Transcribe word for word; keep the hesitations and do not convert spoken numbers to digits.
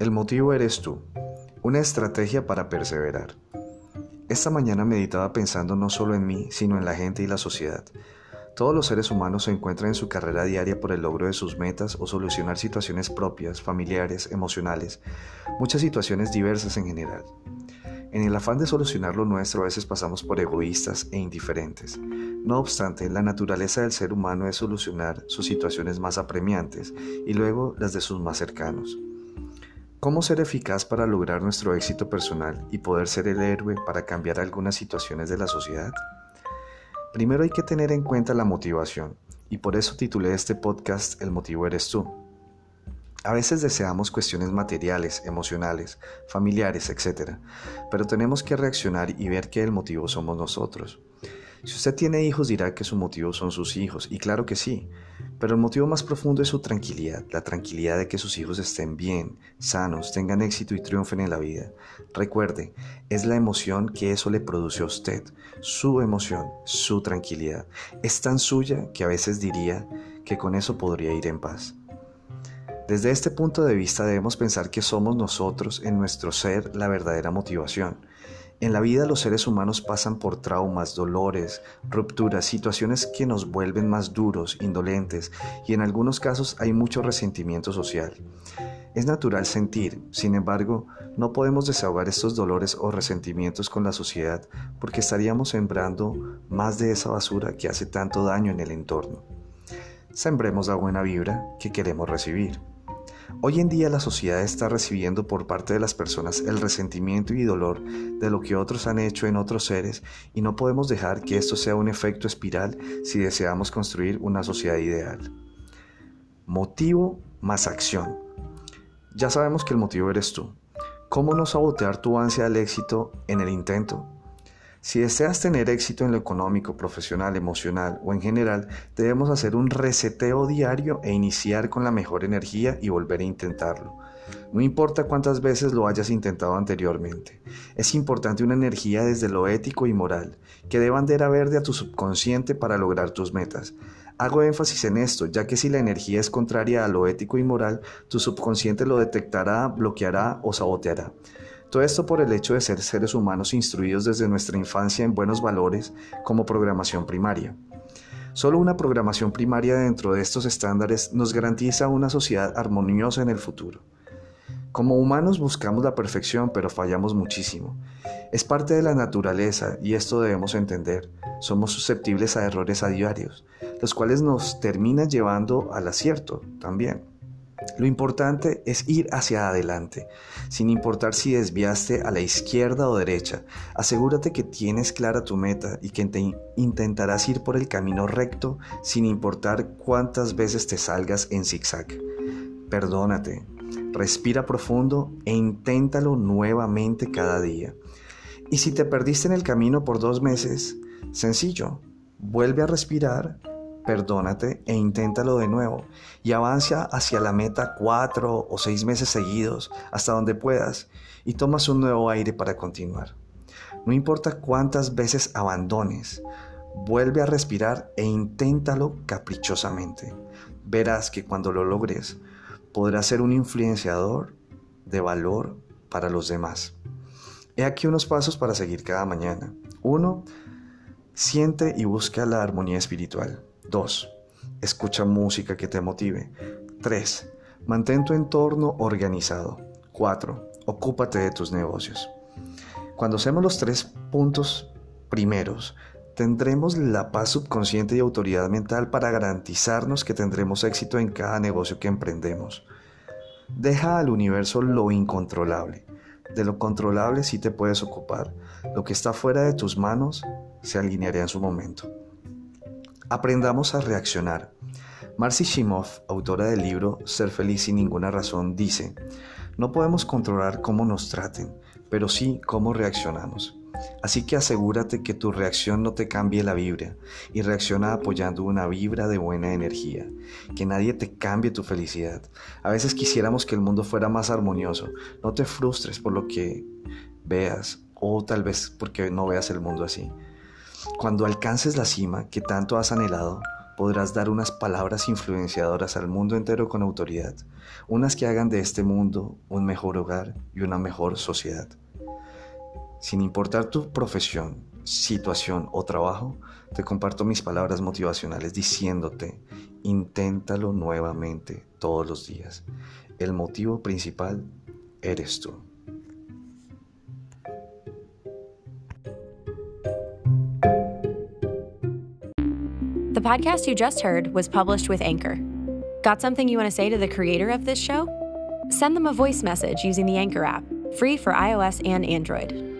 El motivo eres tú, una estrategia para perseverar. Esta mañana meditaba pensando no solo en mí, sino en la gente y la sociedad. Todos los seres humanos se encuentran en su carrera diaria por el logro de sus metas o solucionar situaciones propias, familiares, emocionales, muchas situaciones diversas en general. En el afán de solucionar lo nuestro a veces pasamos por egoístas e indiferentes. No obstante, la naturaleza del ser humano es solucionar sus situaciones más apremiantes y luego las de sus más cercanos. ¿Cómo ser eficaz para lograr nuestro éxito personal y poder ser el héroe para cambiar algunas situaciones de la sociedad? Primero hay que tener en cuenta la motivación, y por eso titulé este podcast El motivo eres tú. A veces deseamos cuestiones materiales, emocionales, familiares, etcétera, pero tenemos que reaccionar y ver que el motivo somos nosotros. Si usted tiene hijos dirá que su motivo son sus hijos, y claro que sí, pero el motivo más profundo es su tranquilidad, la tranquilidad de que sus hijos estén bien, sanos, tengan éxito y triunfen en la vida. Recuerde, es la emoción que eso le produce a usted, su emoción, su tranquilidad. Es tan suya que a veces diría que con eso podría ir en paz. Desde este punto de vista debemos pensar que somos nosotros en nuestro ser la verdadera motivación. En la vida los seres humanos pasan por traumas, dolores, rupturas, situaciones que nos vuelven más duros, indolentes y en algunos casos hay mucho resentimiento social. Es natural sentir, sin embargo, no podemos desahogar estos dolores o resentimientos con la sociedad porque estaríamos sembrando más de esa basura que hace tanto daño en el entorno. Sembremos la buena vibra que queremos recibir. Hoy en día la sociedad está recibiendo por parte de las personas el resentimiento y dolor de lo que otros han hecho en otros seres y no podemos dejar que esto sea un efecto espiral si deseamos construir una sociedad ideal. Motivo más acción. Ya sabemos que el motivo eres tú. ¿Cómo no sabotear tu ansia al éxito en el intento? Si deseas tener éxito en lo económico, profesional, emocional o en general, debemos hacer un reseteo diario e iniciar con la mejor energía y volver a intentarlo. No importa cuántas veces lo hayas intentado anteriormente, es importante una energía desde lo ético y moral, que dé bandera verde a tu subconsciente para lograr tus metas. Hago énfasis en esto, ya que si la energía es contraria a lo ético y moral, tu subconsciente lo detectará, bloqueará o saboteará. Todo esto por el hecho de ser seres humanos instruidos desde nuestra infancia en buenos valores como programación primaria. Solo una programación primaria dentro de estos estándares nos garantiza una sociedad armoniosa en el futuro. Como humanos buscamos la perfección, pero fallamos muchísimo. Es parte de la naturaleza y esto debemos entender. Somos susceptibles a errores a diarios, los cuales nos terminan llevando al acierto también. Lo importante es ir hacia adelante, sin importar si desviaste a la izquierda o derecha. Asegúrate que tienes clara tu meta y que te intentarás ir por el camino recto sin importar cuántas veces te salgas en zigzag. Perdónate, respira profundo e inténtalo nuevamente cada día. Y si te perdiste en el camino por dos meses, sencillo, vuelve a respirar. Perdónate e inténtalo de nuevo y avanza hacia la meta cuatro o seis meses seguidos hasta donde puedas y tomas un nuevo aire para continuar. No importa cuántas veces abandones, vuelve a respirar e inténtalo caprichosamente. Verás que cuando lo logres podrás ser un influenciador de valor para los demás. He aquí unos pasos para seguir cada mañana. uno. Siente y busca la armonía espiritual. dos. Escucha música que te motive. tres. Mantén tu entorno organizado. cuatro. Ocúpate de tus negocios. Cuando hacemos los tres puntos primeros, tendremos la paz subconsciente y autoridad mental para garantizarnos que tendremos éxito en cada negocio que emprendemos. Deja al universo lo incontrolable. De lo controlable sí te puedes ocupar. Lo que está fuera de tus manos se alineará en su momento. Aprendamos a reaccionar. Marcy Shimoff, autora del libro Ser feliz sin ninguna razón, dice: no podemos controlar cómo nos traten, pero sí cómo reaccionamos. Así que asegúrate que tu reacción no te cambie la vibra y reacciona apoyando una vibra de buena energía. Que nadie te cambie tu felicidad. A veces quisiéramos que el mundo fuera más armonioso. No te frustres por lo que veas o tal vez porque no veas el mundo así. Cuando alcances la cima que tanto has anhelado, podrás dar unas palabras influenciadoras al mundo entero con autoridad, unas que hagan de este mundo un mejor hogar y una mejor sociedad. Sin importar tu profesión, situación o trabajo, te comparto mis palabras motivacionales diciéndote, inténtalo nuevamente todos los días. El motivo principal eres tú. The podcast you just heard was published with Anchor. Got something you want to say to the creator of this show? Send them a voice message using the Anchor app, free for iOS and Android.